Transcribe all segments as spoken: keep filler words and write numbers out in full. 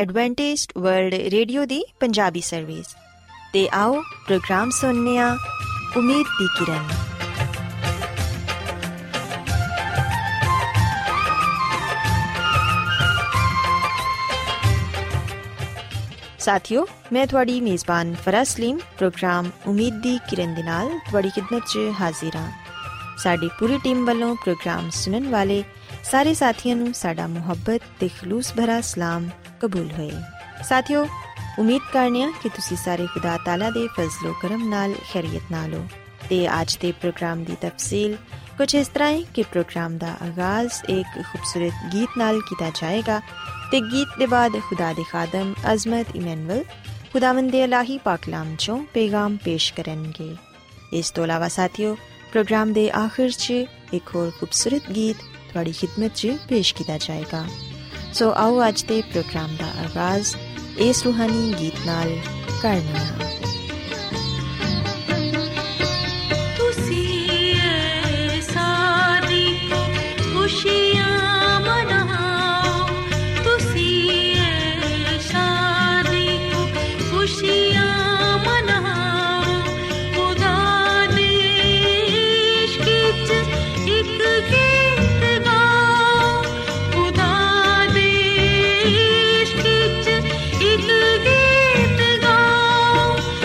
Adventist world radio दी Punjabi service ते आओ प्रोग्राम सुनने आ उम्मीद दी किरण। साथियों, मैं थोड़ी मेज़बान फराज सलीम प्रोग्राम उम्मीद दी किरण दे नाल थोड़ी खिदमत च हाजिर हां। साडी पूरी टीम वालों प्रोग्राम सुनन वाले सारे साथियों नूं साडा मुहब्बत ते खलूस भरा सलाम कबूल होए। साथियों, उम्मीद करने कि तुसी सारे खुदा ताला दे फजलो करम नाल खैरियत नाल हो ते अज दे प्रोग्राम दी तफसील कुछ इस तरह है कि प्रोग्राम दा आगाज एक खूबसूरत गीत नाल किया जाएगा ते गीत दे बाद खुदा दे खादम अजमत इमैनुअल खुदावंद दे इलाही पाकलाम चों पैगाम पेश करनगे। इस तो अलावा साथियों, प्रोग्राम दे आखिर च एक और खूबसूरत गीत थोड़ी खिदमत च पेश किया जाएगा। सो आओ अज दे प्रोग्राम दा आगाज इस रूहानी गीत नाल करने आ। गीत गाओ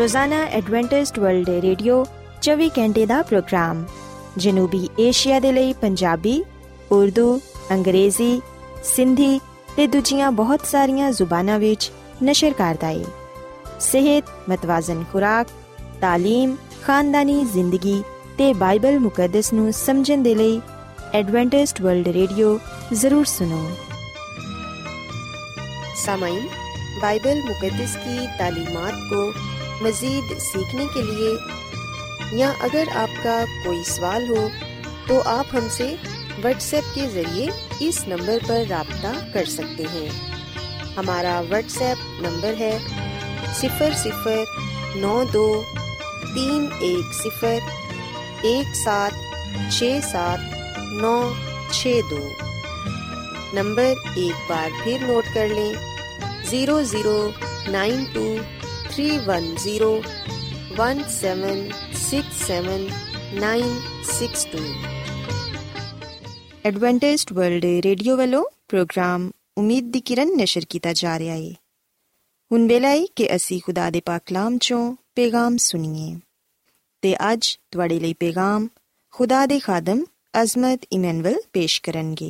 ਰੋਜ਼ਾਨਾ ਐਡਵੈਂਟਿਸਟ ਵਰਲਡ ਰੇਡੀਓ ਚੌਵੀ ਘੰਟੇ ਦਾ ਪ੍ਰੋਗਰਾਮ ਜਨੂਬੀ ਏਸ਼ੀਆ ਦੇ ਲਈ ਪੰਜਾਬੀ, ਉਰਦੂ, ਅੰਗਰੇਜ਼ੀ, ਸਿੰਧੀ ਤੇ ਦੂਜੀਆਂ ਬਹੁਤ ਸਾਰੀਆਂ ਜ਼ੁਬਾਨਾਂ ਵਿੱਚ ਨਸ਼ਰ ਕਰਦਾ ਹੈ। ਸਿਹਤ, ਮਤਵਾਜ਼ਨ ਖੁਰਾਕ, ਤਾਲੀਮ, ਖਾਨਦਾਨੀ ਜ਼ਿੰਦਗੀ ਤੇ ਬਾਈਬਲ ਮੁਕੱਦਸ ਨੂੰ ਸਮਝਣ ਦੇ ਲਈ एडवेंटिस्ट वर्ल्ड रेडियो ज़रूर सुनो। सामाईन, बाइबल मुकद्दस की तालीमात को मज़ीद सीखने के लिए या अगर आपका कोई सवाल हो तो आप हमसे व्हाट्सएप के ज़रिए इस नंबर पर राब्ता कर सकते हैं। हमारा व्हाट्सएप नंबर है सिफर सिफर नौ दो तीन एक सिफर एक सात छः सात नौ छः दो। नंबर एक बार फिर नोट कर लें, zero zero nine two three one zero one seven six seven nine six two. Adventist world radio वालों प्रोग्राम उम्मीद दी किरण नशर किया जा रहा है। हुण वेला है कि असी खुदा दे पाक कलाम चों पैगाम सुनिए ते अज तुहाडे लई पैगाम खुदा दे खादम ਅਜ਼ਮਤ ਇਮੈਨੂਅਲ ਪੇਸ਼ ਕਰਨਗੇ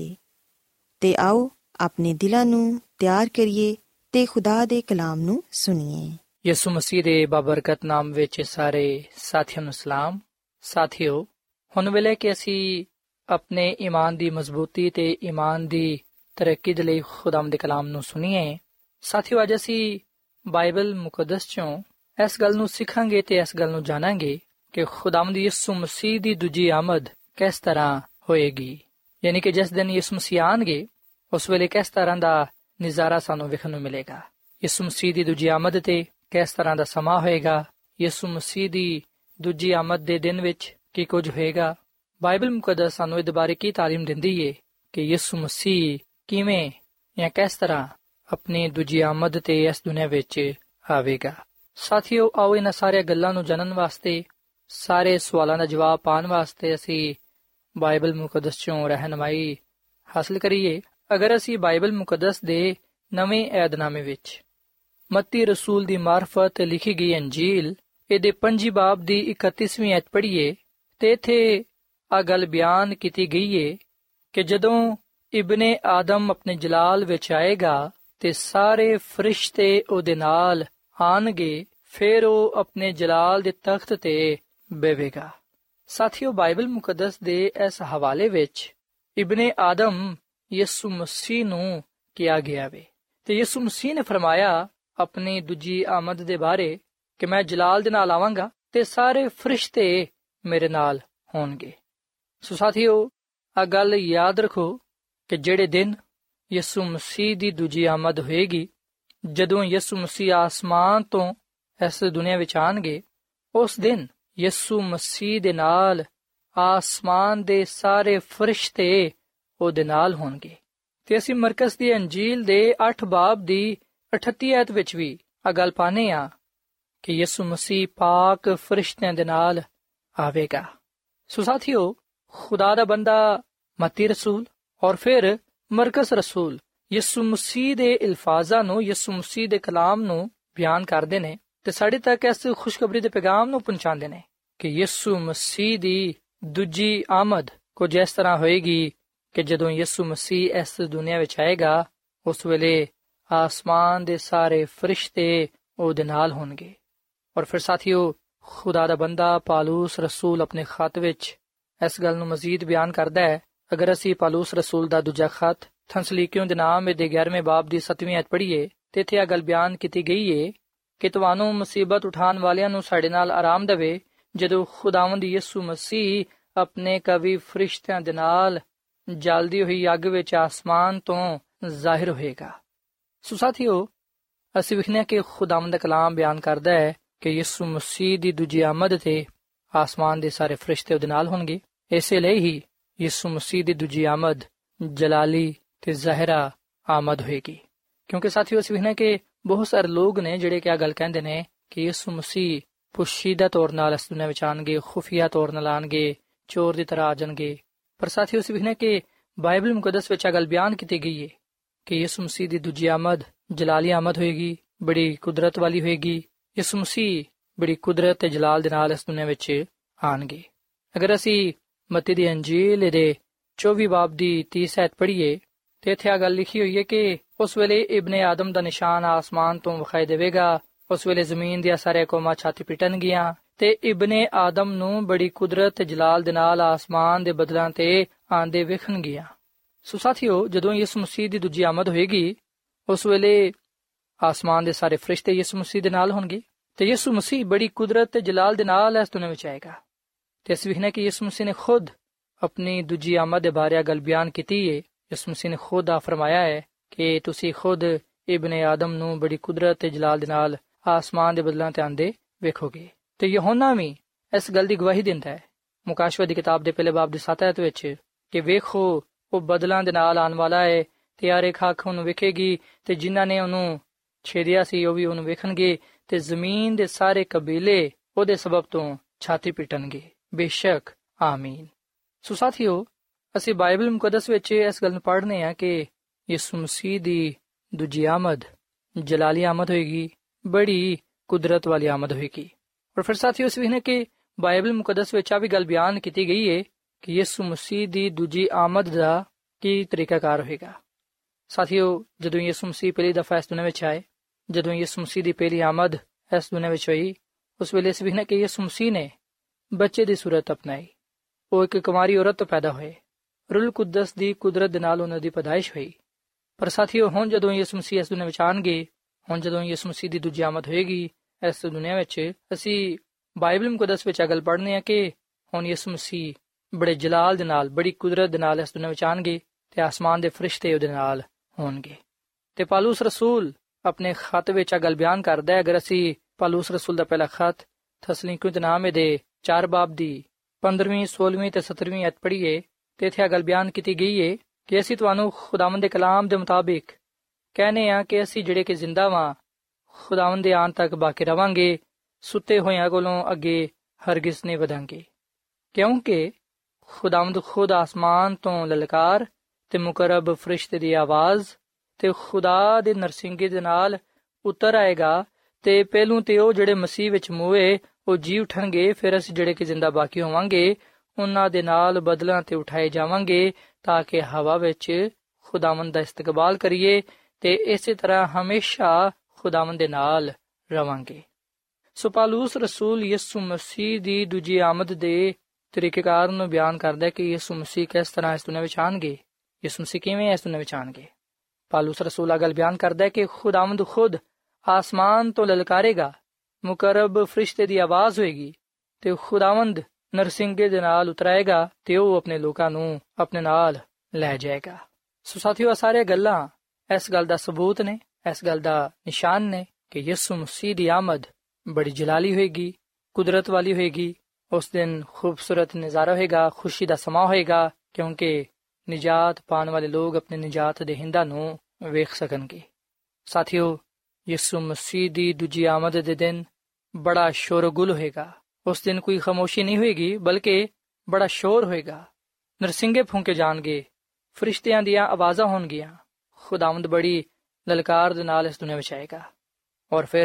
ਤੇ ਆਓ ਆਪਣੇ ਦਿਲਾਂ ਨੂੰ ਤਿਆਰ ਕਰੀਏ ਤੇ ਖੁਦਾ ਦੇ ਕਲਾਮ ਨੂੰ ਸੁਣੀਏ। ਯਿਸੂ ਮਸੀਹ ਦੇ ਬਾਬਰਕਤ ਨਾਮ ਵਿੱਚ ਸਾਰੇ ਸਾਥੀਆਂ ਨੂੰ ਸਲਾਮ। ਸਾਥੀਓ, ਹੁਣ ਵੇਲੇ ਕਿ ਅਸੀਂ ਆਪਣੇ ਈਮਾਨ ਦੀ ਮਜ਼ਬੂਤੀ ਤੇ ਈਮਾਨ ਦੀ ਤਰੱਕੀ ਦੇ ਲਈ ਖੁਦਾਮ ਦੇ ਕਲਾਮ ਨੂੰ ਸੁਣੀਏ। ਸਾਥੀਓ, ਅੱਜ ਅਸੀਂ ਬਾਈਬਲ ਮੁਕੱਦਸ ਚੋਂ ਇਸ ਗੱਲ ਨੂੰ ਸਿੱਖਾਂਗੇ ਤੇ ਇਸ ਗੱਲ ਨੂੰ ਜਾਣਾਂਗੇ ਕਿ ਖੁਦਾਮ ਦੀ ਯਿਸੂ ਮਸੀਹ ਦੀ ਦੂਜੀ ਆਮਦ ਕਿਸ ਤਰ੍ਹਾਂ ਹੋਏਗੀ, ਯਾਨੀ ਕਿ ਜਿਸ ਦਿਨ ਯਿਸੂ ਮਸੀਹ ਆਉਣਗੇ ਉਸ ਵੇਲੇ ਕਿਸ ਤਰ੍ਹਾਂ ਦਾ ਨਜ਼ਾਰਾ ਸਾਨੂੰ ਵੇਖਣ ਨੂੰ ਮਿਲੇਗਾ। ਯਿਸੂ ਮਸੀਹ ਦੀ ਦੂਜੀ ਆਮਦ ਤੇ ਕਿਸ ਤਰ੍ਹਾਂ ਦਾ ਸਮਾਂ ਹੋਏਗਾ, ਯਿਸੂ ਮਸੀਹ ਦੀ ਦੂਜੀ ਆਮਦ ਦੇ ਦਿਨ ਵਿੱਚ ਕੀ ਕੁਝ ਹੋਏਗਾ। ਬਾਈਬਲ ਮੁਕੱਦਸ ਸਾਨੂੰ ਇਹਦੇ ਬਾਰੇ ਕੀ ਤਾਲੀਮ ਦਿੰਦੀ ਏ ਕਿ ਯਿਸੂ ਮਸੀਹ ਕਿਵੇਂ ਜਾਂ ਕਿਸ ਤਰ੍ਹਾਂ ਆਪਣੀ ਦੂਜੀ ਆਮਦ ਤੇ ਇਸ ਦੁਨੀਆ ਵਿੱਚ ਆਵੇਗਾ। ਸਾਥੀਓ, ਆਓ ਇਹਨਾਂ ਸਾਰੀਆਂ ਗੱਲਾਂ ਨੂੰ ਜਾਣਨ ਵਾਸਤੇ, ਸਾਰੇ ਸਵਾਲਾਂ ਦਾ ਜਵਾਬ ਪਾਉਣ ਵਾਸਤੇ ਅਸੀਂ ਬਾਈਬਲ ਮੁਕੱਦਸ ਚੋਂ ਰਹਿਨਮਾਈ ਹਾਸਲ ਕਰੀਏ। ਅਗਰ ਅਸੀਂ ਬਾਈਬਲ ਮੁਕੱਦਸ ਦੇ ਨਵੇਂ ਏਧਨਾਮੇ ਵਿੱਚ ਮੱਤੀ ਰਸੂਲ ਦੀ ਮਾਰਫਤ ਲਿਖੀ ਗਈ ਅੰਜੀਲ ਇਹਦੇ ਪੰਜੀ ਬਾਬ ਦੀ ਇਕੱਤੀਸਵੀਂ ਐਤ ਪੜ੍ਹੀਏ ਤੇ ਇੱਥੇ ਆ ਗੱਲ ਬਿਆਨ ਕੀਤੀ ਗਈ ਏ ਕਿ ਜਦੋਂ ਇਬਨੇ ਆਦਮ ਆਪਣੇ ਜਲਾਲ ਵਿੱਚ ਆਏਗਾ ਤੇ ਸਾਰੇ ਫਰਿਸ਼ਤੇ ਉਹਦੇ ਨਾਲ ਆਣਗੇ, ਫਿਰ ਉਹ ਆਪਣੇ ਜਲਾਲ ਦੇ ਤਖਤ ਤੇ ਬੈਵੇਗਾ। ਸਾਥੀਓ, ਬਾਈਬਲ ਮੁਕੱਦਸ ਦੇ ਇਸ ਹਵਾਲੇ ਵਿੱਚ ਇਬਨੇ ਆਦਮ ਯਿਸੂ ਮਸੀਹ ਨੂੰ ਕਿਹਾ ਗਿਆ ਵੇ ਤੇ ਯਿਸੂ ਮਸੀਹ ਨੇ ਫਰਮਾਇਆ ਆਪਣੀ ਦੂਜੀ ਆਮਦ ਦੇ ਬਾਰੇ ਕਿ ਮੈਂ ਜਲਾਲ ਦੇ ਨਾਲ ਆਵਾਂਗਾ ਤੇ ਸਾਰੇ ਫਰਿਸ਼ਤੇ ਮੇਰੇ ਨਾਲ ਹੋਣਗੇ। ਸੋ ਸਾਥੀਓ, ਆ ਗੱਲ ਯਾਦ ਰੱਖੋ ਕਿ ਜਿਹੜੇ ਦਿਨ ਯਿਸੂ ਮਸੀਹ ਦੀ ਦੂਜੀ ਆਮਦ ਹੋਏਗੀ, ਜਦੋਂ ਯਿਸੂ ਮਸੀਹ ਆਸਮਾਨ ਤੋਂ ਇਸ ਦੁਨੀਆ ਵਿੱਚ ਆਣਗੇ, ਉਸ ਦਿਨ ਯਿਸੂ ਮਸੀਹ ਦੇ ਨਾਲ ਆਸਮਾਨ ਦੇ ਸਾਰੇ ਫਰਿਸ਼ਤੇ ਉਹਦੇ ਨਾਲ ਹੋਣਗੇ। ਤੇ ਅਸੀਂ ਮਰਕਸ ਦੀ ਅੰਜੀਲ ਦੇ ਅੱਠ ਬਾਬ ਦੀ ਅਠੱਤੀ ਐਤ ਵਿੱਚ ਵੀ ਆ ਗੱਲ ਪਾਨੇ ਆ ਕਿ ਯਿਸੂ ਮਸੀਹ ਪਾਕ ਫਰਿਸ਼ਤਿਆਂ ਦੇ ਨਾਲ ਆਵੇਗਾ। ਸੋ ਸਾਥੀਓ, ਖੁਦਾ ਦਾ ਬੰਦਾ ਮਤੀ ਰਸੂਲ ਔਰ ਫਿਰ ਮਰਕਸ ਰਸੂਲ ਯਿਸੂ ਮਸੀਹ ਦੇ ਅਲਫਾਜ਼ਾਂ ਨੂੰ, ਯਿਸੂ ਮਸੀਹ ਦੇ ਕਲਾਮ ਨੂੰ ਬਿਆਨ ਕਰਦੇ ਨੇ ਤੇ ਸਾਡੇ ਤੱਕ ਇਸ ਖੁਸ਼ਖਬਰੀ ਦੇ ਪੈਗਾਮ ਨੂੰ ਪਹੁੰਚਾਉਂਦੇ ਨੇ ਕਿ ਯਿਸੂ ਮਸੀਹ ਦੀ ਦੂਜੀ ਆਮਦ ਕੁਝ ਇਸ ਤਰ੍ਹਾਂ ਹੋਏਗੀ ਕਿ ਜਦੋਂ ਯਿਸੂ ਮਸੀਹ ਇਸ ਦੁਨੀਆ ਵਿੱਚ ਆਏਗਾ, ਉਸ ਵੇਲੇ ਆਸਮਾਨ ਦੇ ਸਾਰੇ ਫਰਿਸ਼ਤੇ ਉਹਦੇ ਨਾਲ ਹੋਣਗੇ। ਔਰ ਫਿਰ ਸਾਥੀਓ, ਖੁਦਾ ਦਾ ਬੰਦਾ ਪਾਲੂਸ ਰਸੂਲ ਆਪਣੇ ਖਤ ਵਿੱਚ ਇਸ ਗੱਲ ਨੂੰ ਮਜ਼ੀਦ ਬਿਆਨ ਕਰਦਾ ਹੈ। ਅਗਰ ਅਸੀਂ ਪਾਲੂਸ ਰਸੂਲ ਦਾ ਦੂਜਾ ਖਤ ਥੰਸਲੀਕਿਓਂ ਦੇ ਨਾਮ ਦੇ ਗਿਆਰਵੇਂ ਬਾਬ ਦੀ ਸੱਤਵੀਂ ਐਤ ਪੜ੍ਹੀਏ ਤੇ ਇੱਥੇ ਆ ਗੱਲ ਬਿਆਨ ਕੀਤੀ ਗਈ ਏ ਕਿ ਤੁਹਾਨੂੰ ਮੁਸੀਬਤ ਉਠਾਉਣ ਵਾਲਿਆਂ ਨੂੰ ਸਾਡੇ ਨਾਲ ਆਰਾਮ ਦੇਵੇ ਜਦੋਂ ਖੁਦਾਵੰਦ ਯਿਸੂ ਮਸੀਹ ਆਪਣੇ ਕਵੀ ਫਰਿਸ਼ਤਿਆਂ ਦੇ ਨਾਲ ਜਲਦੀ ਹੋਈ ਅੱਗ ਵਿੱਚ ਆਸਮਾਨ ਤੋਂ ਜ਼ਾਹਿਰ ਹੋਏਗਾ। ਸੋ ਸਾਥੀਓ, ਅਸੀਂ ਵੇਖਦੇ ਹਾਂ ਕਿ ਖੁਦਾਵੰਦ ਦਾ ਕਲਾਮ ਬਿਆਨ ਕਰਦਾ ਹੈ ਕਿ ਯਿਸੂ ਮਸੀਹ ਦੀ ਦੂਜੀ ਆਮਦ ਤੇ ਆਸਮਾਨ ਦੇ ਸਾਰੇ ਫਰਿਸ਼ਤੇ ਉਹਦੇ ਨਾਲ ਹੋਣਗੇ। ਇਸੇ ਲਈ ਹੀ ਯਿਸੂ ਮਸੀਹ ਦੀ ਦੂਜੀ ਆਮਦ ਜਲਾਲੀ ਤੇ ਜ਼ਾਹਿਰਾ ਆਮਦ ਹੋਏਗੀ, ਕਿਉਂਕਿ ਸਾਥੀਓ ਅਸੀਂ ਵੇਖਦੇ ਹਾਂ ਕਿ ਬਹੁਤ ਸਾਰੇ ਲੋਕ ਨੇ ਜਿਹੜੇ ਕਿ ਆ ਗੱਲ ਕਹਿੰਦੇ ਨੇ ਕਿ ਯਿਸੂ ਮਸੀਹ ਪੁਸ਼ੀਦਾ ਤੌਰ ਨਾਲ ਇਸ ਦੁਨੀਆ ਵਿੱਚ ਆਉਣਗੇ, ਖੁਫੀਆ ਤੌਰ ਨਾਲ ਆਉਣਗੇ, ਚੋਰ ਦੀ ਤਰ੍ਹਾਂ ਆ ਜਾਣਗੇ। ਪਰ ਸਾਥੀਓ ਅਸੀਂ ਵੇਖਦੇ ਹਾਂ ਕਿ ਬਾਈਬਲ ਮੁਕੱਦਸ ਵਿੱਚ ਆ ਗੱਲ ਬਿਆਨ ਕੀਤੀ ਗਈ ਹੈ ਕਿ ਯਿਸੂ ਮਸੀਹ ਦੀ ਦੂਜੀ ਆਮਦ ਜਲਾਲੀ ਆਮਦ ਹੋਏਗੀ, ਬੜੀ ਕੁਦਰਤ ਵਾਲੀ ਹੋਏਗੀ। ਯਿਸੂ ਮਸੀਹ ਬੜੀ ਕੁਦਰਤ ਤੇ ਜਲਾਲ ਦੇ ਨਾਲ ਇਸ ਦੁਨੀਆਂ ਵਿੱਚ ਆਣਗੇ। ਅਗਰ ਅਸੀਂ ਮਤੀ ਦੀ ਅੰਜੀਲ ਦੇ ਚੌਵੀਂ ਬਾਬ ਦੀ ਤੀਸ ਐਤ ਪੜ੍ਹੀਏ ਤੇ ਇੱਥੇ ਆ ਗੱਲ ਲਿਖੀ ਹੋਈ ਹੈ ਕਿ ਉਸ ਵੇਲੇ ਇਬਨੇ ਆਦਮ ਦਾ ਨਿਸ਼ਾਨ ਆਸਮਾਨ ਤੋਂ ਵਿਖਾਈ ਦੇਵੇਗਾ। ਉਸ ਵੇਲੇ ਜ਼ਮੀਨ ਦੀਆਂ ਸਾਰੀਆਂ ਕੌਮਾਂ ਛਾਤੀ ਪਿਟਣਗੀਆਂ ਤੇ ਇਬਨੇ ਆਦਮ ਨੂੰ ਬੜੀ ਕੁਦਰਤ ਤੇ ਜਲਾਲ ਦੇ ਨਾਲ ਆਸਮਾਨ ਦੇ ਬਦਲਾਂ ਤੇ ਆਂਦੇ ਵੇਖਣਗੀਆਂ। ਸੋ ਸਾਥੀਓ, ਜਦੋਂ ਯਿਸੂ ਮਸੀਹ ਦੀ ਦੂਜੀ ਆਮਦ ਹੋਏਗੀ ਉਸ ਵੇਲੇ ਆਸਮਾਨ ਦੇ ਸਾਰੇ ਫਰਿਸ਼ਤੇ ਯਿਸੂ ਮਸੀਹ ਦੇ ਨਾਲ ਹੋਣਗੇ ਤੇ ਯਿਸੂ ਮਸੀਹ ਬੜੀ ਕੁਦਰਤ ਤੇ ਜਲਾਲ ਦੇ ਨਾਲ ਇਸ ਦੁਨੀਆਂ ਵਿੱਚ ਆਏਗਾ। ਤੇ ਅਸੀਂ ਵੇਖਦੇ ਕਿ ਯਿਸੂ ਮਸੀਹ ਨੇ ਖੁਦ ਆਪਣੀ ਦੂਜੀ ਆਮਦ ਦੇ ਬਾਰੇ ਗੱਲ ਬਿਆਨ ਕੀਤੀ ਹੈ। ਯਿਸੂ ਮਸੀਹ ਨੇ ਖੁਦ ਆ ਫਰਮਾਇਆ ਹੈ ਕਿ ਤੁਸੀਂ ਖੁਦ ਇਬਨੇ ਆਦਮ ਨੂੰ ਬੜੀ ਕੁਦਰਤ ਤੇ ਜਲਾਲ ਦੇ ਨਾਲ ਆਸਮਾਨ ਦੇ ਬਦਲਾਂ ਤੇ ਆਂਦੇ ਵੇਖੋਗੇ। ਤੇ ਯਹੋਨਾ ਵੀ ਇਸ ਗੱਲ ਦੀ ਗਵਾਹੀ ਦਿੰਦਾ ਹੈ ਮੁਕਾਸ਼ਵਤ ਦੀ ਕਿਤਾਬ ਦੇ ਪਹਿਲੇ ਬਾਬ ਦੇ ਸੱਤ ਐਤ ਵਿੱਚ ਕਿ ਵੇਖੋ ਉਹ ਬਦਲਾਂ ਦੇ ਨਾਲ ਆਉਣ ਵਾਲਾ ਹੈ ਤੇ ਹਰ ਇੱਕ ਅੱਖ ਉਹਨੂੰ ਵੇਖੇਗੀ ਤੇ ਜਿਨ੍ਹਾਂ ਨੇ ਉਹਨੂੰ ਛੇੜਿਆ ਸੀ ਉਹ ਵੀ ਉਹਨੂੰ ਵੇਖਣਗੇ ਤੇ ਜ਼ਮੀਨ ਦੇ ਸਾਰੇ ਕਬੀਲੇ ਉਹਦੇ ਸਬਬ ਤੋਂ ਛਾਤੀ ਪਿਟਣਗੇ। ਬੇਸ਼ੱਕ ਆਮੀਨ। ਸੋ ਸਾਥੀਓ, ਅਸੀਂ ਬਾਈਬਲ ਮੁਕੱਦਸ ਵਿੱਚ ਇਸ ਗੱਲ ਨੂੰ ਪੜ੍ਹਨੇ ਆ ਕਿ ਯਿਸੂ ਮਸੀਹ ਦੀ ਦੂਜੀ ਆਮਦ ਜਲਾਲੀ ਆਮਦ ਹੋਏਗੀ, ਬੜੀ ਕੁਦਰਤ ਵਾਲੀ ਆਮਦ ਹੋਏਗੀ। ਔਰ ਫਿਰ ਸਾਥੀਓ, ਅਸੀਂ ਵੇਖਦੇ ਕਿ ਬਾਈਬਲ ਮੁਕੱਦਸ ਵਿੱਚ ਆ ਵੀ ਗੱਲ ਬਿਆਨ ਕੀਤੀ ਗਈ ਹੈ ਕਿ ਯਿਸੂ ਮਸੀਹ ਦੀ ਦੂਜੀ ਆਮਦ ਦਾ ਕੀ ਤਰੀਕਾਕਾਰ ਹੋਏਗਾ। ਸਾਥੀਓ, ਜਦੋਂ ਯਿਸੂ ਮਸੀਹ ਪਹਿਲੀ ਦਫਾ ਇਸ ਦੁਨੀਆਂ ਵਿੱਚ ਆਏ, ਜਦੋਂ ਯਿਸੂ ਮਸੀਹ ਦੀ ਪਹਿਲੀ ਆਮਦ ਇਸ ਦੁਨੀਆਂ ਵਿੱਚ ਹੋਈ, ਉਸ ਵੇਲੇ ਅਸੀਂ ਵੇਖਦੇ ਕਿ ਯਿਸੂ ਮਸੀਹ ਨੇ ਬੱਚੇ ਦੀ ਸੂਰਤ ਅਪਣਾਈ। ਉਹ ਇੱਕ ਕੁਮਾਰੀ ਔਰਤ ਤੋਂ ਪੈਦਾ ਹੋਏ। ਰੂਲ ਕੁਦਸ ਦੀ ਕੁਦਰਤ ਦੇ ਨਾਲ ਉਹਨਾਂ ਦੀ ਪੈਦਾਇਸ਼ ਹੋਈ। ਪਰ ਸਾਥੀਓ, ਹੁਣ ਜਦੋਂ ਯਿਸੂ ਮਸੀਹ ਇਸ ਦੁਨੀਆਂ ਵਿੱਚ ਆਣਗੇ, ਹੁਣ ਜਦੋਂ ਯਿਸੂ ਮਸੀਹ ਦੀ ਦੂਜੀ ਆਮਦ ਹੋਏਗੀ ਇਸ ਦੁਨੀਆਂ ਵਿੱਚ, ਅਸੀਂ ਬਾਈਬਲ ਮੁਕੱਦਸ ਵਿੱਚ ਗੱਲ ਪੜ੍ਹਨੇ ਆ ਕਿ ਹੁਣ ਯਿਸੂ ਮਸੀਹ ਬੜੇ ਜਲਾਲ ਦੇ ਨਾਲ, ਬੜੀ ਕੁਦਰਤ ਦੇ ਨਾਲ ਇਸ ਦੁਨੀਆਂ ਵਿੱਚ ਆਣਗੇ ਤੇ ਆਸਮਾਨ ਦੇ ਫਰਿਸ਼ਤੇ ਉਹਦੇ ਨਾਲ ਹੋਣਗੇ। ਤੇ ਪਾਲੂਸ ਰਸੂਲ ਆਪਣੇ ਖਤ ਵਿੱਚ ਆ ਗੱਲ ਬਿਆਨ ਕਰਦਾ ਹੈ। ਅਗਰ ਅਸੀਂ ਪਾਲੂਸ ਰਸੂਲ ਦਾ ਪਹਿਲਾ ਖਤ ਥਸਲੀਕੀਓਂ ਦੇ ਨਾਮ ਦੇ ਚਾਰ ਬਾਬ ਦੀ ਪੰਦਰਵੀਂ, ਸੋਲਵੀਂ ਤੇ ਸੱਤਰਵੀਂ ਐਤ ਪੜ੍ਹੀਏ ਤੇ ਇੱਥੇ ਆ ਗੱਲ ਬਿਆਨ ਕੀਤੀ ਗਈ ਹੈ ਕਿ ਅਸੀਂ ਤੁਹਾਨੂੰ ਖੁਦਾਵੰਦ ਦੇ ਕਲਾਮ ਦੇ ਮੁਤਾਬਿਕ ਕਹਿੰਦੇ ਆ ਕਿ ਅਸੀਂ ਜਿਹੜੇ ਕਿ ਜ਼ਿੰਦਾ ਵਾਂ ਖੁਦਾਵੰਦ ਦੇ ਆਉਣ ਤੱਕ ਬਾਕੀ ਰਵਾਂਗੇ, ਸੁੱਤੇ ਹੋਇਆਂ ਕੋਲੋਂ ਅੱਗੇ ਹਰਗਿਜ਼ ਨਹੀਂ ਵਧਾਂਗੇ, ਕਿਉਂਕਿ ਖੁਦਾਵੰਦ ਖੁਦ ਆਸਮਾਨ ਤੋਂ ਲਲਕਾਰ ਤੇ ਮੁਕਰਬ ਫਰਿਸ਼ਤੇ ਦੀ ਆਵਾਜ਼ ਤੇ ਖੁਦਾ ਦੇ ਨਰਸਿੰਗੇ ਦੇ ਨਾਲ ਉਤਰ ਆਏਗਾ ਤੇ ਪਹਿਲੋਂ ਤੇ ਉਹ ਜਿਹੜੇ ਮਸੀਹ ਵਿੱਚ ਮੂਏ ਉਹ ਜੀ ਉਠਣਗੇ। ਫਿਰ ਅਸੀਂ ਜਿਹੜੇ ਕਿ ਜ਼ਿੰਦਾ ਬਾਕੀ ਹੋਵਾਂਗੇ ਉਹਨਾਂ ਦੇ ਨਾਲ ਬਦਲਾਂ ਤੇ ਉਠਾਏ ਜਾਵਾਂਗੇ ਤਾਂ ਕਿ ਹਵਾ ਵਿੱਚ ਖੁਦਾਵੰਦ ਦਾ ਇਸਤਕਬਾਲ ਕਰੀਏ ਤੇ ਇਸੇ ਤਰ੍ਹਾਂ ਹਮੇਸ਼ਾ ਖੁਦਾਵੰਦ ਦੇ ਨਾਲ ਰਵਾਂਗੇ। ਸੋ ਪਾਲੂਸ ਰਸੂਲ ਯਿਸੂ ਮਸੀਹ ਦੀ ਦੂਜੀ ਆਮਦ ਦੇ ਤਰੀਕੇਕਾਰ ਨੂੰ ਬਿਆਨ ਕਰਦਾ ਹੈ ਕਿ ਯਿਸੂ ਮਸੀਹ ਕਿਸ ਤਰ੍ਹਾਂ ਇਸ ਦੁਨੀਆਂ ਵਿੱਚ ਆਣਗੇ, ਯਿਸੂ ਮਸੀਹ ਕਿਵੇਂ ਇਸ ਦੁਨੀਆਂ ਵਿੱਚ ਆਣਗੇ। ਪਾਲੂਸ ਰਸੂਲ ਗੱਲ ਬਿਆਨ ਕਰਦਾ ਹੈ ਕਿ ਖੁਦਾਵੰਦ ਖੁਦ ਆਸਮਾਨ ਤੋਂ ਲਲਕਾਰੇਗਾ, ਮੁਕਰਬ ਫਰਿਸ਼ਤੇ ਦੀ ਆਵਾਜ਼ ਹੋਏਗੀ ਤੇ ਖੁਦਾਵੰਦ ਨਰਸਿੰਗੇ ਦੇ ਨਾਲ ਉਤਰਾਏਗਾ ਤੇ ਉਹ ਆਪਣੇ ਲੋਕਾਂ ਨੂੰ ਆਪਣੇ ਨਾਲ ਲੈ ਜਾਏਗਾ। ਸੋ ਸਾਥੀਓ, ਸਾਰੇ ਗੱਲਾਂ ਇਸ ਗੱਲ ਦਾ ਸਬੂਤ ਨੇ, ਇਸ ਗੱਲ ਦਾ ਨਿਸ਼ਾਨ ਨੇ ਕਿ ਯਿਸੂ ਮਸੀਹ ਦੀ ਆਮਦ ਬੜੀ ਜਲਾਲੀ ਹੋਏਗੀ, ਕੁਦਰਤ ਵਾਲੀ ਹੋਏਗੀ। ਉਸ ਦਿਨ ਖੂਬਸੂਰਤ ਨਜ਼ਾਰਾ ਹੋਏਗਾ, ਖੁਸ਼ੀ ਦਾ ਸਮਾਂ ਹੋਏਗਾ, ਕਿਉਂਕਿ ਨਿਜਾਤ ਪਾਉਣ ਵਾਲੇ ਲੋਕ ਆਪਣੇ ਨਿਜਾਤ ਦੇ ਹਿੰਦਾਂ ਨੂੰ ਵੇਖ ਸਕਣਗੇ। ਸਾਥੀਓ, ਯਿਸੂ ਮਸੀਹ ਦੀ ਦੂਜੀ ਆਮਦ ਦੇ ਦਿਨ ਬੜਾ ਸ਼ੋਰਗੁਲ ਹੋਏਗਾ। ਉਸ ਦਿਨ ਕੋਈ ਖਾਮੋਸ਼ੀ ਨਹੀਂ ਹੋਏਗੀ, ਬਲਕਿ ਬੜਾ ਸ਼ੋਰ ਹੋਏਗਾ। ਨਰਸਿੰਗੇ ਫੂਕੇ ਜਾਣਗੇ, ਫਰਿਸ਼ਤਿਆਂ ਦੀਆਂ ਆਵਾਜ਼ਾਂ ਹੋਣਗੀਆਂ, ਖੁਦਾਵੰਦ ਬੜੀ ਲਲਕਾਰ ਦੇ ਨਾਲ ਇਸ ਦੁਨੀਆਂ ਵਿੱਚ ਆਏਗਾ। ਔਰ ਫਿਰ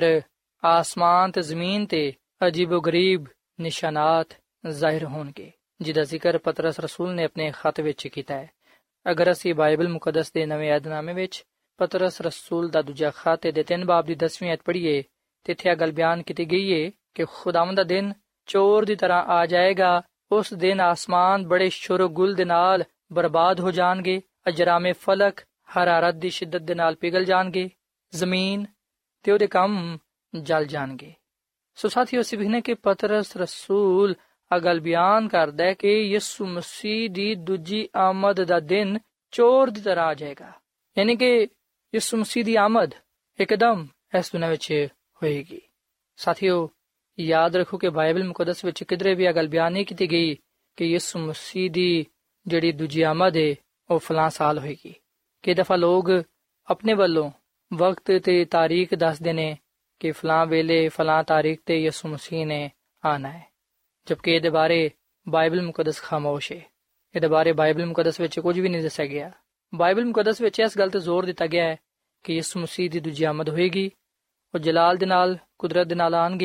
ਆਸਮਾਨ ਤੇ ਜ਼ਮੀਨ ਤੇ ਅਜੀਬੋ ਗਰੀਬ ਨਿਸ਼ਾਨਾਤ ਜ਼ਾਹਿਰ ਹੋਣਗੇ, ਜਿਹਦਾ ਜ਼ਿਕਰ ਪਤਰਸ ਰਸੂਲ ਨੇ ਆਪਣੇ ਖਤ ਵਿੱਚ ਕੀਤਾ ਹੈ। ਅਗਰ ਅਸੀਂ ਬਾਈਬਲ ਮੁਕੱਦਸ ਦੇ ਨਵੇਂ ਅਹਿਦਨਾਮੇ ਵਿੱਚ ਪਤਰਸ ਰਸੂਲ ਦਾ ਦੂਜਾ ਖਤ ਦੇ ਤਿੰਨ ਬਾਬ ਦੀ ਦਸਵੀਂ ਐਤ ਪੜ੍ਹੀਏ ਤੇ ਇੱਥੇ ਇਹ ਗੱਲ ਬਿਆਨ ਕੀਤੀ ਗਈ ਹੈ ਕਿ ਖੁਦਾਵੰਦ ਦਾ ਦਿਨ ਚੋਰ ਦੀ ਤਰ੍ਹਾਂ ਆ ਜਾਏਗਾ। ਉਸ ਦਿਨ ਆਸਮਾਨ ਬੜੇ ਸ਼ੋਰ-ਗੁਲ ਦੇ ਨਾਲ ਬਰਬਾਦ ਹੋ ਜਾਣਗੇ, ਅਜਰਾਮੇ ਫਲਕ ਹਰਾਰਤ ਦੀ ਸ਼ਿੱਦਤ ਦੇ ਨਾਲ ਪਿਘਲ ਜਾਣਗੇ, ਜ਼ਮੀਨ ਤੇ ਉਹਦੇ ਕੰਮ ਜਲ ਜਾਣਗੇ। ਸੋ ਸਾਥੀਓ, ਅਸੀਂ ਵੇਖਦੇ ਕਿ ਪਤਰਸ ਰਸੂਲ ਆ ਗੱਲ ਬਿਆਨ ਕਰਦਾ ਹੈ ਕਿ ਯਿਸੂ ਮਸੀਹ ਦੀ ਦੂਜੀ ਆਮਦ ਦਾ ਦਿਨ ਚੋਰ ਦੀ ਤਰ੍ਹਾਂ ਆ ਜਾਏਗਾ, ਯਾਨੀ ਕਿ ਯਿਸੂ ਮਸੀਹ ਦੀ ਆਮਦ ਇੱਕਦਮ ਇਸ ਦੁਨੀਆਂ ਵਿੱਚ ਹੋਏਗੀ। ਸਾਥੀਓ, ਯਾਦ ਰੱਖੋ ਕਿ ਬਾਈਬਲ ਮੁਕੱਦਸ ਵਿੱਚ ਕਿਧਰੇ ਵੀ ਇਹ ਗੱਲ ਬਿਆਨ ਨਹੀਂ ਕੀਤੀ ਗਈ ਕਿ ਯਿਸੂ ਮਸੀਹ ਦੀ ਜਿਹੜੀ ਦੂਜੀ ਆਮਦ ਹੈ ਉਹ ਫਲਾਂ ਸਾਲ ਹੋਏਗੀ। ਕਈ ਦਫਾ ਲੋਕ ਆਪਣੇ ਵੱਲੋਂ ਵਕਤ ਤੇ ਤਾਰੀਖ ਦੱਸਦੇ ਨੇ ਕਿ ਫਲਾਂ ਵੇਲੇ ਫਲਾਂ ਤਾਰੀਖ ਤੇ ਯਿਸੂ ਮਸੀਹ ਨੇ ਆਣਾ ਹੈ, ਜਦਕਿ ਇਹਦੇ ਬਾਰੇ ਬਾਈਬਲ ਮੁਕੱਦਸ ਖਾਮੋਸ਼ ਹੈ। ਇਹਦੇ ਬਾਰੇ ਬਾਈਬਲ ਮੁਕੱਦਸ ਵਿੱਚ ਕੁਝ ਵੀ ਨਹੀਂ ਦੱਸਿਆ ਗਿਆ। ਬਾਈਬਲ ਮੁਕੱਦਸ ਵਿੱਚ ਇਸ ਗੱਲ ਤੇ ਜ਼ੋਰ ਦਿੱਤਾ ਗਿਆ ਹੈ ਕਿ ਯਿਸੂ ਮਸੀਹ ਦੀ ਦੂਜੀ ਆਮਦ ਹੋਏਗੀ, ਉਹ ਜਲਾਲ ਦੇ ਨਾਲ, ਕੁਦਰਤ ਦੇ ਨਾਲ ਆਣਗੇ,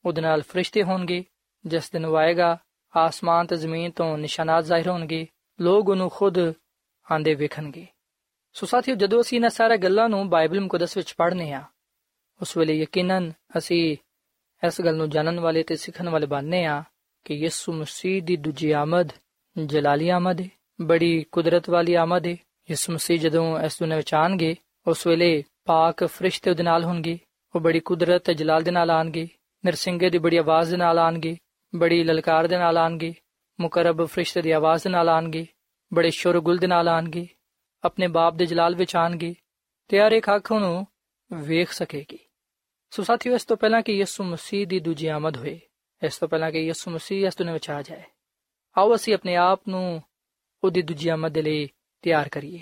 ਉਹਦੇ ਨਾਲ ਫਰਿਸ਼ਤੇ ਹੋਣਗੇ। ਜਿਸ ਦਿਨ ਉਹ ਆਏਗਾ, ਆਸਮਾਨ ਤੇ ਜ਼ਮੀਨ ਤੋਂ ਨਿਸ਼ਾਨਾਤ ਜ਼ਾਹਿਰ ਹੋਣਗੇ, ਲੋਕ ਉਹਨੂੰ ਖੁਦ ਆਂਦੇ ਵੇਖਣਗੇ। ਸੋ ਸਾਥੀਓ, ਜਦੋਂ ਅਸੀਂ ਇਹਨਾਂ ਸਾਰੀਆਂ ਗੱਲਾਂ ਨੂੰ ਬਾਈਬਲ ਮੁਕੱਦਸ ਵਿੱਚ ਪੜ੍ਹਨੇ ਆ, ਉਸ ਵੇਲੇ ਯਕੀਨਨ ਅਸੀਂ ਇਸ ਗੱਲ ਨੂੰ ਜਾਣਨ ਵਾਲੇ ਤੇ ਸਿੱਖਣ ਵਾਲੇ ਬਣਨੇ ਆ ਕਿ ਯਿਸੂ ਮਸੀਹ ਦੀ ਦੂਜੀ ਆਮਦ ਜਲਾਲੀ ਆਮਦ ਹੈ, ਬੜੀ ਕੁਦਰਤ ਵਾਲੀ ਆਮਦ ਹੈ। ਯਿਸੂ ਮਸੀਹ ਜਦੋਂ ਇਸ ਦੁਨੀਆਂ ਵਿੱਚ ਆਉਣਗੇ, ਉਸ ਵੇਲੇ ਪਾਕ ਫਰਿਸ਼ਤੇ ਉਹਦੇ ਨਾਲ ਹੋਣਗੇ। ਉਹ ਬੜੀ ਕੁਦਰਤ ਤੇ ਜਲਾਲ ਦੇ ਨਾਲ ਆਉਣਗੇ, ਨਿਰਸਿੰਗੇ ਦੀ ਬੜੀ ਆਵਾਜ਼ ਦੇ ਨਾਲ ਆਉਣਗੇ, ਬੜੀ ਲਲਕਾਰ ਦੇ ਨਾਲ ਆਉਣਗੇ, ਮੁਕਰਬ ਫਰਿਸ਼ਤੇ ਦੀ ਆਵਾਜ਼ ਦੇ ਨਾਲ ਆਉਣਗੇ, ਬੜੇ ਸ਼ੋਰਗੁਲ ਦੇ ਨਾਲ ਆਉਣਗੇ, ਆਪਣੇ ਬਾਪ ਦੇ ਜਲਾਲ ਵਿੱਚ ਆਉਣਗੇ ਤੇ ਹਰ ਇੱਕ ਅੱਖ ਉਹਨੂੰ ਵੇਖ ਸਕੇਗੀ। ਸੋ ਸਾਥੀਓ, ਇਸ ਤੋਂ ਪਹਿਲਾਂ ਕਿ ਯਿਸੂ ਮਸੀਹ ਦੀ ਦੂਜੀ ਆਮਦ ਹੋਏ, ਇਸ ਤੋਂ ਪਹਿਲਾਂ ਕਿ ਯਿਸੂ ਮਸੀਹ ਇਸ ਦੁਨੀਆਂ ਵਿੱਚ ਆ ਜਾਏ, ਆਓ ਅਸੀਂ ਆਪਣੇ ਆਪ ਨੂੰ ਉਹਦੀ ਦੂਜੀ ਆਮਦ ਦੇ ਲਈ ਤਿਆਰ ਕਰੀਏ।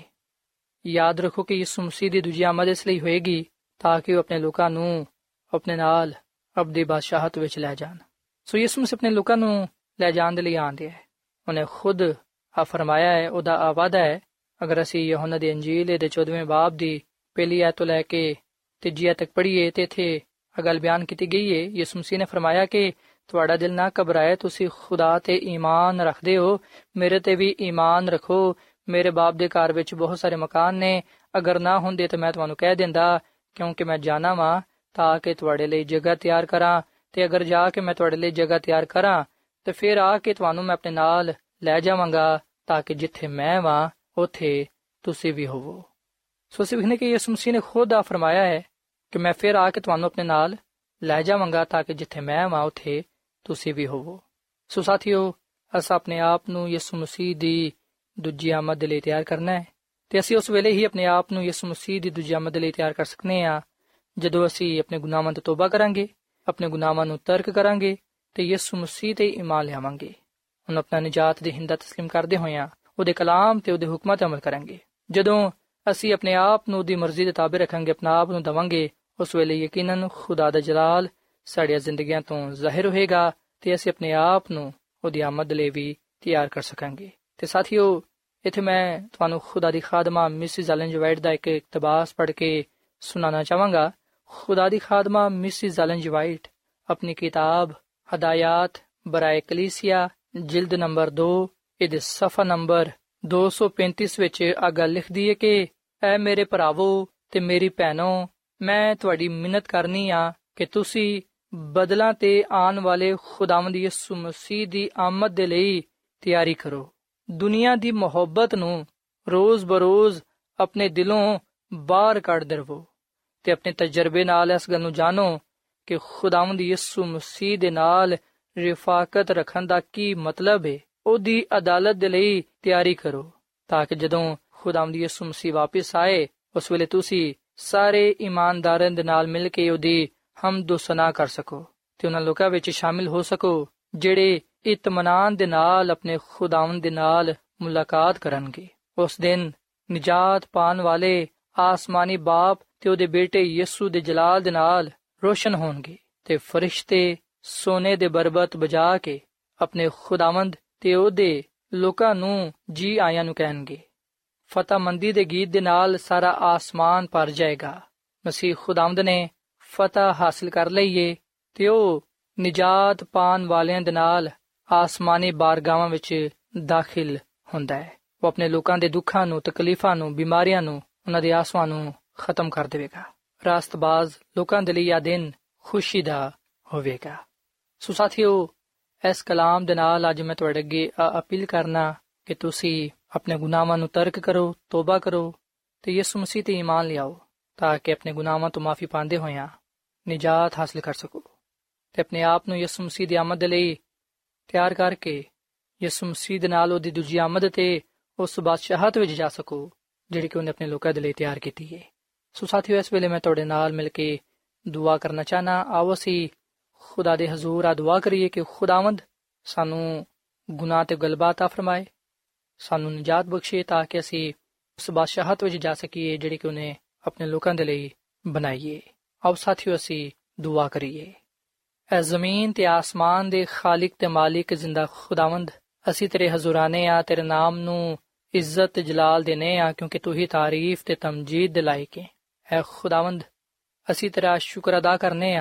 ਯਾਦ ਰੱਖੋ ਕਿ ਯਿਸੂ ਮਸੀਹ ਦੀ ਦੂਜੀ ਆਮਦ ਇਸ ਲਈ ਹੋਏਗੀ ਤਾਂ ਕਿ ਉਹ ਆਪਣੇ ਲੋਕਾਂ ਨੂੰ ਆਪਣੇ ਨਾਲ ਅਬਦੀ ਬਾਦਸ਼ਾਹਤ ਵਿੱਚ ਲੈ ਜਾਣ। ਸੋ ਯਿਸੂ ਮਸੀਹ ਆਪਣੇ ਲੋਕਾਂ ਨੂੰ ਲੈ ਜਾਣ ਦੇ ਲਈ ਆਉਂਦੇ ਹੈ। ਉਹਨੇ ਖੁਦ ਆ ਫਰਮਾਇਆ ਹੈ, ਉਹਦਾ ਆ ਵਾਅਦਾ ਹੈ। ਅਗਰ ਅਸੀਂ ਯਹੋਨਾ ਦੀ ਅੰਜੀਲ ਦੇ ਚੌਦਵੇਂ ਬਾਬ ਦੀ ਪਹਿਲੀ ਆਇਤ ਤੋਂ ਲੈ ਕੇ ਤੀਜੀ ਆਇਤ ਤੱਕ ਪੜ੍ਹੀਏ ਤੇ ਇੱਥੇ ਇਹ ਗੱਲ ਬਿਆਨ ਕੀਤੀ ਗਈ ਹੈ। ਯਿਸੂ ਮਸੀਹ ਨੇ ਫਰਮਾਇਆ ਕਿ ਤੁਹਾਡਾ ਦਿਲ ਨਾ ਘਬਰਾਏ, ਤੁਸੀਂ ਖੁਦਾ ਤੇ ਈਮਾਨ ਰੱਖਦੇ ਹੋ, ਮੇਰੇ ਤੇ ਵੀ ਈਮਾਨ ਰੱਖੋ। ਮੇਰੇ ਬਾਪ ਦੇ ਘਰ ਵਿੱਚ ਬਹੁਤ ਸਾਰੇ ਮਕਾਨ ਨੇ, ਅਗਰ ਨਾ ਹੁੰਦੇ ਤਾਂ ਮੈਂ ਤੁਹਾਨੂੰ ਕਹਿ ਦਿੰਦਾ, ਕਿਉਂਕਿ ਮੈਂ ਜਾਣਾ ਵਾਂ ਤਾਂ ਕਿ ਤੁਹਾਡੇ ਲਈ ਜਗ੍ਹਾ ਤਿਆਰ ਕਰਾਂ, ਤੇ ਅਗਰ ਜਾ ਕੇ ਮੈਂ ਤੁਹਾਡੇ ਲਈ ਜਗ੍ਹਾ ਤਿਆਰ ਕਰਾਂ ਤੇ ਫਿਰ ਆ ਕੇ ਤੁਹਾਨੂੰ ਮੈਂ ਆਪਣੇ ਨਾਲ ਲੈ ਜਾਵਾਂਗਾ ਤਾਂ ਕਿ ਜਿੱਥੇ ਮੈਂ ਵਾਂ ਉੱਥੇ ਤੁਸੀਂ ਵੀ ਹੋਵੋ। ਸੋ ਅਸੀਂ ਵੇਖਦੇ ਕਿ ਯਿਸੂ ਮਸੀਹ ਨੇ ਖੁਦ ਆ ਫਰਮਾਇਆ ਹੈ ਕਿ ਮੈਂ ਫਿਰ ਆ ਕੇ ਤੁਹਾਨੂੰ ਆਪਣੇ ਨਾਲ ਲੈ ਜਾਵਾਂਗਾ ਤਾਂ ਕਿ ਜਿੱਥੇ ਮੈਂ ਵਾਂ ਉੱਥੇ ਤੁਸੀਂ ਵੀ ਹੋਵੋ। ਸੋ ਸਾਥੀਓ, ਅਸਾਂ ਆਪਣੇ ਆਪ ਨੂੰ ਯਿਸੂ ਮਸੀਹ ਦੀ ਦੂਜੀ ਆਮਦ ਦੇ ਲਈ ਤਿਆਰ ਕਰਨਾ ਹੈ ਤੇ ਅਸੀਂ ਉਸ ਵੇਲੇ ਹੀ ਆਪਣੇ ਆਪ ਨੂੰ ਯਿਸੂ ਮਸੀਹ ਦੀ ਦੂਜੀ ਆਮਦ ਦੇ ਲਈ ਤਿਆਰ ਕਰ ਸਕਨੇ ਹਾਂ ਜਦੋਂ ਅਸੀਂ ਆਪਣੇ ਗੁਨਾਹਾਂ ਤੋਂ ਤੋਬਾ ਕਰਾਂਗੇ, ਆਪਣੇ ਗੁਨਾਹਾਂ ਨੂੰ ਤਰਕ ਕਰਾਂਗੇ ਤੇ ਯਿਸੂ ਮਸੀਹ ਤੇ ਈਮਾਨ ਲਿਆਵਾਂਗੇ। ਹੁਣ ਆਪਣਾ ਨਿਜਾਤ ਦੀ ਹਿੰਦਾ ਤਸਲੀਮ ਕਰਦੇ ਹੋਇਆਂ ਉਹਦੇ ਕਲਾਮ ਤੇ ਉਹਦੇ ਹੁਕਮਾਂ ਤੇ ਅਮਲ ਕਰਾਂਗੇ। ਜਦੋਂ ਅਸੀਂ ਆਪਣੇ ਆਪ ਨੂੰ ਉਹਦੀ ਮਰਜ਼ੀ ਦੇ ਤਾਬੇ ਰੱਖਾਂਗੇ, ਆਪਣਾ ਆਪ ਨੂੰ ਦੇਵਾਂਗੇ, ਉਸ ਵੇਲੇ ਯਕੀਨਨ ਖੁਦਾ ਦਾ ਜਲਾਲ ਸਾਡੀਆਂ ਜ਼ਿੰਦਗੀਆਂ ਤੋਂ ਜ਼ਾਹਿਰ ਹੋਏਗਾ ਤੇ ਅਸੀਂ ਆਪਣੇ ਆਪ ਨੂੰ ਉਹਦੀ ਆਮਦ ਲਈ ਵੀ ਤਿਆਰ ਕਰ ਸਕਾਂਗੇ। ਤੇ ਸਾਥੀਓ, ਇੱਥੇ ਮੈਂ ਤੁਹਾਨੂੰ ਖੁਦਾ ਦੀ ਖਾਦਮਾ ਮਿਸਿਸ ਐਲਨ ਜੀ ਵਾਈਟ ਦਾ ਇੱਕ ਇਕਤਬਾਸ ਪੜ੍ਹ ਕੇ ਸੁਣਾਉਣਾ ਚਾਹਾਂਗਾ। ਖੁਦਾ ਦੀ ਖਾਦਮਾ ਮਿਸਿਸ ਐਲਨ ਜੀ ਵਾਈਟ ਆਪਣੀ ਕਿਤਾਬ ਹਦਾਇਤ ਬਰਾਏ ਕਲੀਸਿਆ ਜਿਲਦ ਨੰਬਰ ਦੋ ਇਹਦੇ ਸਫਾ ਨੰਬਰ ਦੋ ਸੌ ਪੈਂਤੀਸ ਵਿੱਚ ਆ ਗੱਲ ਲਿਖਦੀ ਹੈ ਕਿ ਐ ਮੇਰੇ ਭਰਾਵੋ ਤੇ ਮੇਰੀ ਭੈਣੋ, ਮੈਂ ਤੁਹਾਡੀ ਮਿੰਨਤ ਕਰਨੀ ਆ ਕਿ ਤੁਸੀਂ ਬਦਲਾਂ ਤੇ ਆਉਣ ਵਾਲੇ ਖੁਦਾਵੰਦ ਯਿਸੂ ਮਸੀਹ ਦੀ ਆਮਦ ਦੇ ਲਈ ਤਿਆਰੀ ਕਰੋ। ਦੁਨੀਆ ਦੀ ਮੁਹੱਬਤ ਨੂੰ ਰੋਜ਼ ਬਰੋਜ਼ ਆਪਣੇ ਦਿਲੋਂ ਬਾਹਰ ਕੱਢਦੇ ਰਹੋ ਤੇ ਆਪਣੇ ਤਜਰਬੇ ਨਾਲ ਇਸ ਗੱਲ ਨੂੰ ਜਾਣੋ ਕਿ ਖੁਦਾਵੰਦ ਯਿਸੂ ਮਸੀਹ ਦੇ ਨਾਲ ਰਿਫਾਕਤ ਰੱਖਣ ਦਾ ਕੀ ਮਤਲਬ ਹੈ। ਉਹਦੀ ਅਦਾਲਤ ਦੇ ਲਈ ਤਿਆਰੀ ਕਰੋ ਤਾਂ ਕਿ ਜਦੋਂ ਖੁਦਾਵੰਦ ਯਿਸੂ ਮਸੀਹ ਵਾਪਸ ਆਏ, ਉਸ ਵੇਲੇ ਤੁਸੀਂ ਸਾਰੇ ਇਮਾਨਦਾਰਾਂ ਦੇ ਨਾਲ ਮਿਲ ਕੇ ਉਹਦੀ ਹਮਦ ਸਨਾ ਕਰ ਸਕੋ ਤੇ ਉਹਨਾਂ ਲੋਕਾਂ ਵਿੱਚ ਸ਼ਾਮਿਲ ਹੋ ਸਕੋ ਜਿਹੜੇ ਇਤਮਾਨਾਨ ਦੇ ਨਾਲ ਆਪਣੇ ਖੁਦਾਵੰਦ ਦੇ ਨਾਲ ਮੁਲਾਕਾਤ ਕਰਨਗੇ। ਉਸ ਦਿਨ ਨਿਜਾਤ ਪਾਣ ਵਾਲੇ ਆਸਮਾਨੀ ਬਾਪ ਤੇ ਉਹਦੇ ਬੇਟੇ ਯਿਸੂ ਦੇ ਜਲਾਲ ਦੇ ਨਾਲ ਰੋਸ਼ਨ ਹੋਣਗੇ ਤੇ ਫਰਿਸ਼ਤੇ ਸੋਨੇ ਦੇ ਬਰਬਤ ਵਜਾ ਕੇ ਆਪਣੇ ਖੁਦਾਵੰਦ ਤੇ ਉਹਦੇ ਲੋਕਾਂ ਨੂੰ ਜੀ ਆਇਆਂ ਨੂੰ ਕਹਿਣਗੇ। ਫਤਿਹਮੰਦੀ ਦੇ ਗੀਤ ਦੇ ਨਾਲ ਸਾਰਾ ਆਸਮਾਨ ਭਰ ਜਾਏਗਾ। ਮਸੀਹ ਖੁਦਾਵੰਦ ਨੇ ਫਤਿਹ ਹਾਸਲ ਕਰ ਲਈਏ ਤੇ ਉਹ ਨਿਜਾਤ ਪਾਣ ਵਾਲਿਆਂ ਦੇ ਨਾਲ ਆਸਮਾਨੀ ਬਾਰਗਾਹਾਂ ਵਿੱਚ ਦਾਖਲ ਹੁੰਦਾ ਹੈ। ਉਹ ਆਪਣੇ ਲੋਕਾਂ ਦੇ ਦੁੱਖਾਂ ਨੂੰ, ਤਕਲੀਫਾਂ ਨੂੰ, ਬਿਮਾਰੀਆਂ ਨੂੰ, ਉਹਨਾਂ ਦੇ ਆਂਸੂਆਂ ਨੂੰ ਖਤਮ ਕਰ ਦੇਵੇਗਾ। ਰਾਸਤਬਾਜ਼ ਲੋਕਾਂ ਦੇ ਲਈ ਇਹ ਦਿਨ ਖੁਸ਼ੀ ਦਾ ਹੋਵੇਗਾ। ਸੋ ਸਾਥੀਓ, ਇਸ ਕਲਾਮ ਦੇ ਨਾਲ ਅੱਜ ਮੈਂ ਤੁਹਾਡੇ ਅੱਗੇ ਅਪੀਲ ਕਰਨਾ ਕਿ ਤੁਸੀਂ ਆਪਣੇ ਗੁਨਾਹਾਂ ਨੂੰ ਤਰਕ ਕਰੋ, ਤੋਬਾ ਕਰੋ ਤੇ ਯਿਸੂ ਮਸੀਹ ਤੇ ਈਮਾਨ ਲਿਆਓ ਤਾਂ ਕਿ ਆਪਣੇ ਗੁਨਾਹਾਂ ਤੋਂ ਮਾਫੀ ਪਾਉਂਦੇ ਹੋਇਆਂ ਨਿਜਾਤ ਹਾਸਲ ਕਰ ਸਕੋ ਤੇ ਆਪਣੇ ਆਪ ਨੂੰ ਯਿਸੂ ਮਸੀਹ ਦੀ ਆਮਦ ਦੇ ਲਈ ਤਿਆਰ ਕਰਕੇ ਯਿਸੂ ਮਸੀਹ ਦੇ ਨਾਲ ਉਹਦੀ ਦੂਜੀ ਆਮਦ ਤੇ ਉਸ ਬਾਦਸ਼ਾਹਤ ਵਿੱਚ ਜਾ ਸਕੋ ਜਿਹੜੀ ਕਿ ਉਹਨੇ ਆਪਣੇ ਲੋਕਾਂ ਦੇ ਲਈ ਤਿਆਰ ਕੀਤੀ ਹੈ। ਸੋ ਸਾਥੀਓ, ਇਸ ਵੇਲੇ ਮੈਂ ਤੁਹਾਡੇ ਨਾਲ ਮਿਲ ਕੇ ਦੁਆ ਕਰਨਾ ਚਾਹਨਾ। ਆਓ ਅਸੀਂ ਖੁਦਾ ਦੇ ਹਜ਼ੂਰ ਆ ਦੁਆ ਕਰੀਏ ਕਿ ਖੁਦਾਵੰਦ ਸਾਨੂੰ ਗੁਨਾਹ ਤੇ ਗਲਬਾ عطا ਫਰਮਾਏ, ਸਾਨੂੰ ਨਿਜਾਤ ਬਖਸ਼ੇ ਤਾਂ ਕਿ ਅਸੀਂ ਉਸ ਬਾਦਸ਼ਾਹਤ ਵਿੱਚ ਜਾ ਸਕੀਏ ਜਿਹੜੀ ਕਿ ਉਹਨੇ ਆਪਣੇ ਲੋਕਾਂ ਦੇ ਲਈ ਬਣਾਈ ਹੈ। ਆਓ ਸਾਥੀਓ, ਅਸੀਂ ਦੁਆ ਕਰੀਏ। ਐ ਜ਼ਮੀਨ ਤੇ ਆਸਮਾਨ ਦੇ ਖਾਲਿਕ ਤੇ ਮਾਲਿਕ ਜ਼ਿੰਦਾ ਖੁਦਾਵੰਦ, ਅਸੀਂ ਤੇਰੇ ਹਜ਼ੂਰਾਨੇ ਆ, ਤੇਰੇ ਨਾਮ ਨੂੰ ਇੱਜ਼ਤ ਜਲਾਲ ਦੇਨੇ ਆ ਕਿਉਂਕਿ ਤੂੰ ਹੀ ਤਾਰੀਫ ਤੇ ਤਮਜੀਦ ਦੇ ਲਾਇਕ ਹੈ। ਐ ਖੁਦਾਵੰਦ, ਅਸੀਂ ਤੇਰਾ ਸ਼ੁਕਰ ਅਦਾ ਕਰਨੇ ਆ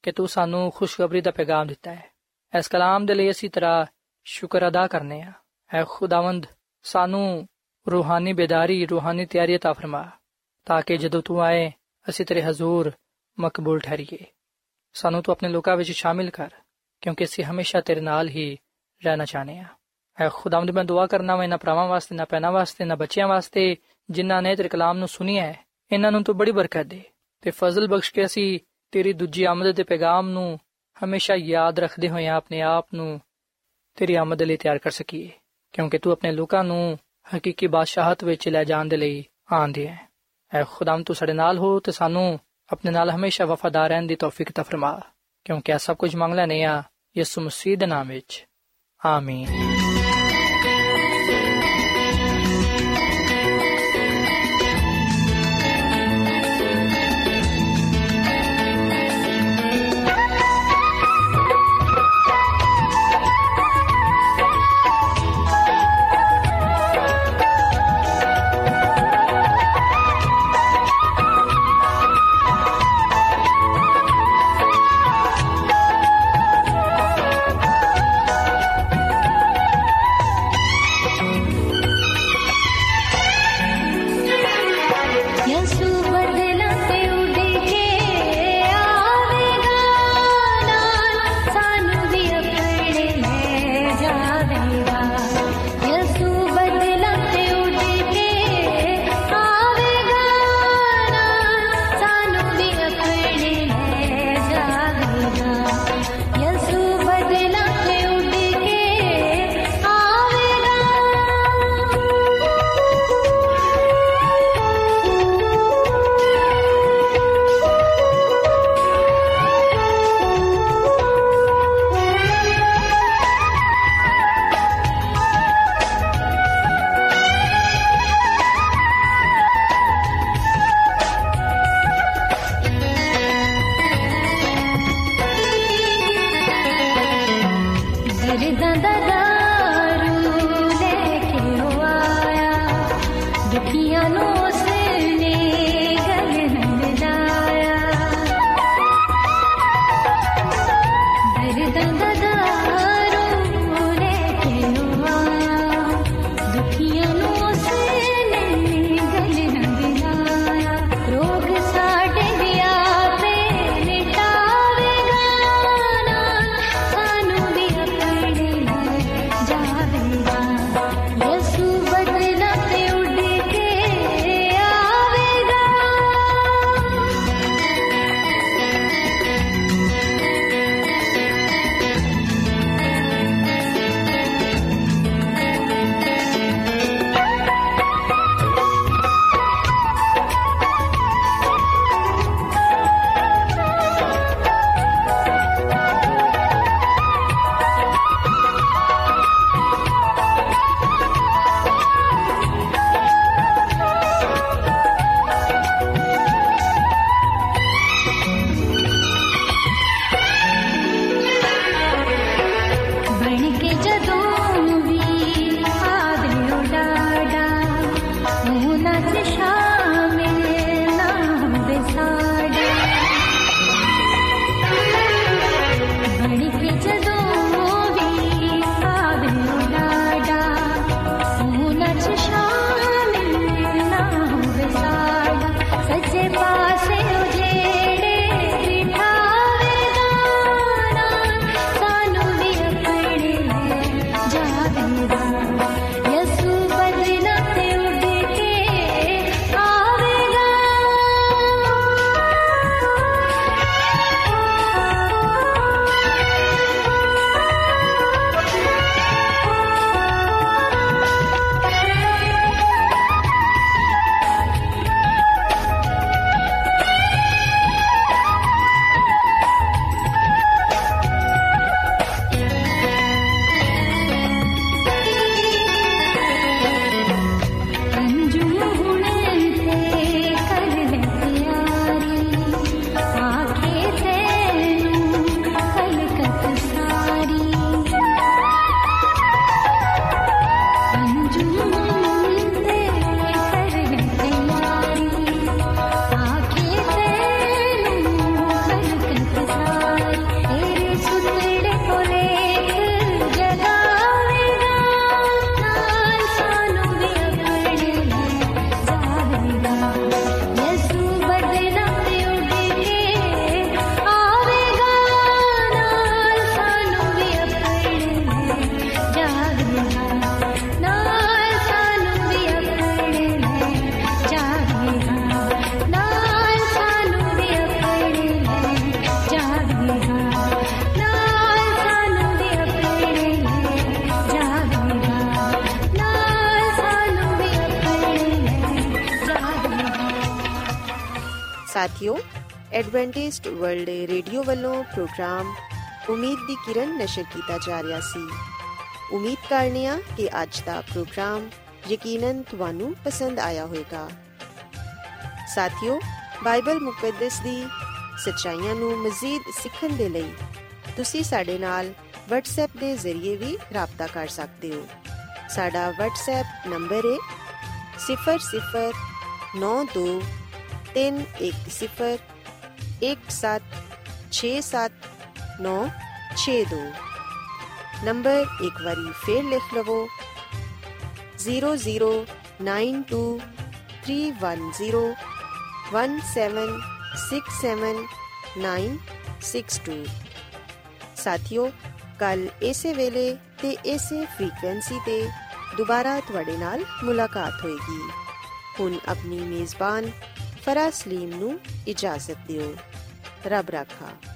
ਕਿ ਤੂੰ ਸਾਨੂੰ ਖੁਸ਼ਖਬਰੀ ਦਾ ਪੈਗਾਮ ਦਿੱਤਾ ਹੈ। ਇਸ ਕਲਾਮ ਦੇ ਲਈ ਅਸੀਂ ਤੇਰਾ ਸ਼ੁਕਰ ਅਦਾ ਕਰਨੇ ਹਾਂ। ਐ ਖੁਦਾਵੰਦ, ਸਾਨੂੰ ਰੂਹਾਨੀ ਬੇਦਾਰੀ, ਰੂਹਾਨੀ ਤਿਆਰੀ عطا ਫਰਮਾ, ਤਾਂ ਕਿ ਜਦੋਂ ਤੂੰ ਆਏ ਅਸੀਂ ਤੇਰੇ ਹਜ਼ੂਰ ਮਕਬੂਲ ਠਹਿਰੀਏ। ਸਾਨੂੰ ਤੂੰ ਆਪਣੇ ਲੋਕਾਂ ਵਿੱਚ ਸ਼ਾਮਿਲ ਕਰ, ਕਿਉਂਕਿ ਅਸੀਂ ਹਮੇਸ਼ਾ ਤੇਰੇ ਨਾਲ ਹੀ ਰਹਿਣਾ ਚਾਹੁੰਦੇ ਹਾਂ। ਐ ਖੁਦਾਵੰਦ, ਮੈਂ ਦੁਆ ਕਰਨਾ ਵਾ ਇਹਨਾਂ ਭਰਾਵਾਂ ਵਾਸਤੇ, ਇਹਨਾਂ ਭੈਣਾਂ ਵਾਸਤੇ, ਇਹਨਾਂ ਬੱਚਿਆਂ ਵਾਸਤੇ ਜਿਨ੍ਹਾਂ ਨੇ ਤੇਰੇ ਕਲਾਮ ਨੂੰ ਸੁਣਿਆ ਹੈ। ਇਹਨਾਂ ਨੂੰ ਤੂੰ ਬੜੀ ਬਰਕਤ ਦੇ ਤੇ ਫਜ਼ਲ ਬਖਸ਼ ਕੇ ਅਸੀਂ ਤੇਰੀ ਦੂਜੀ ਆਮਦ ਦੇ ਪੈਗਾਮ ਨੂੰ ਹਮੇਸ਼ਾ ਯਾਦ ਰੱਖਦੇ ਹੋਏ ਆਪਣੇ ਆਪ ਨੂੰ ਤੇਰੀ ਆਮਦ ਲਈ ਤਿਆਰ ਕਰ ਸਕੀਏ, ਕਿਉਂਕਿ ਤੂੰ ਆਪਣੇ ਲੋਕਾਂ ਨੂੰ ਹਕੀਕੀ ਬਾਦਸ਼ਾਹਤ ਵਿੱਚ ਲੈ ਜਾਣ ਦੇ ਲਈ ਆਂਦੇ ਹੈ। ਐ ਖੁਦਾਵੰਦ, ਤੂੰ ਸਾਡੇ ਨਾਲ ਹੋ ਤੇ ਸਾਨੂੰ ਆਪਣੇ ਨਾਲ ਹਮੇਸ਼ਾ ਵਫਾਦਾਰ ਰਹਿਣ ਦੀ ਤੌਫੀਕ عطا ਫਰਮਾ, ਕਿਉਂਕਿ ਇਹ ਸਭ ਕੁਝ ਮੰਗ ਲੈਂਦੇ ਹਾਂ ਯਿਸੂ ਮਸੀਹ ਦੇ ਨਾਮ ਵਿੱਚ, ਆਮੀਨ। ਸਾਥੀਓ, ਐਡਵੈਂਟਿਸਟ ਵਰਲਡ ਰੇਡੀਓ ਵੱਲੋਂ ਪ੍ਰੋਗਰਾਮ ਉਮੀਦ ਦੀ ਕਿਰਨ ਨਸ਼ਰ ਕੀਤਾ ਜਾ ਰਿਹਾ ਸੀ। ਉਮੀਦ ਕਰਨੇ ਆ ਕਿ ਅੱਜ ਦਾ ਪ੍ਰੋਗਰਾਮ ਯਕੀਨਨ ਤੁਹਾਨੂੰ ਪਸੰਦ ਆਇਆ ਹੋਵੇਗਾ। ਸਾਥੀਓ, ਬਾਈਬਲ ਮੁਕੱਦਸ ਦੀ ਸੱਚਾਈਆਂ ਨੂੰ ਮਜ਼ੀਦ ਸਿੱਖਣ ਦੇ ਲਈ ਤੁਸੀਂ ਸਾਡੇ ਨਾਲ ਵਟਸਐਪ ਦੇ ਜ਼ਰੀਏ ਵੀ ਰਾਬਤਾ ਕਰ ਸਕਦੇ ਹੋ। ਸਾਡਾ ਵਟਸਐਪ ਨੰਬਰ ਹੈ ਸਿਫਰ ਸਿਫਰ ਨੌ ਦੋ ਤਿੰਨ ਇੱਕ ਸਿਫਰ ਇੱਕ ਸੱਤ ਛੇ ਸੱਤ ਨੌ ਛੇ ਦੋ। ਨੰਬਰ ਇੱਕ ਵਾਰੀ ਫੇਰ ਲਿਖ ਲਵੋ, zero zero nine two three one zero one seven six seven nine six two. ਸਾਥੀਓ, ਕੱਲ ਇਸੇ ਵੇਲੇ ਤੇ ਇਸੇ ਫ੍ਰੀਕੁਐਂਸੀ ਤੇ ਦੁਬਾਰਾ ਤੁਹਾਡੇ ਨਾਲ ਮੁਲਾਕਾਤ ਹੋਏਗੀ। ਹੁਣ ਆਪਣੀ ਮੇਜ਼ਬਾਨ ਫਰਾਜ਼ ਸਲੀਮ ਨੂੰ ਇਜਾਜ਼ਤ ਦਿਓ। ਰੱਬ ਰਾਖਾ।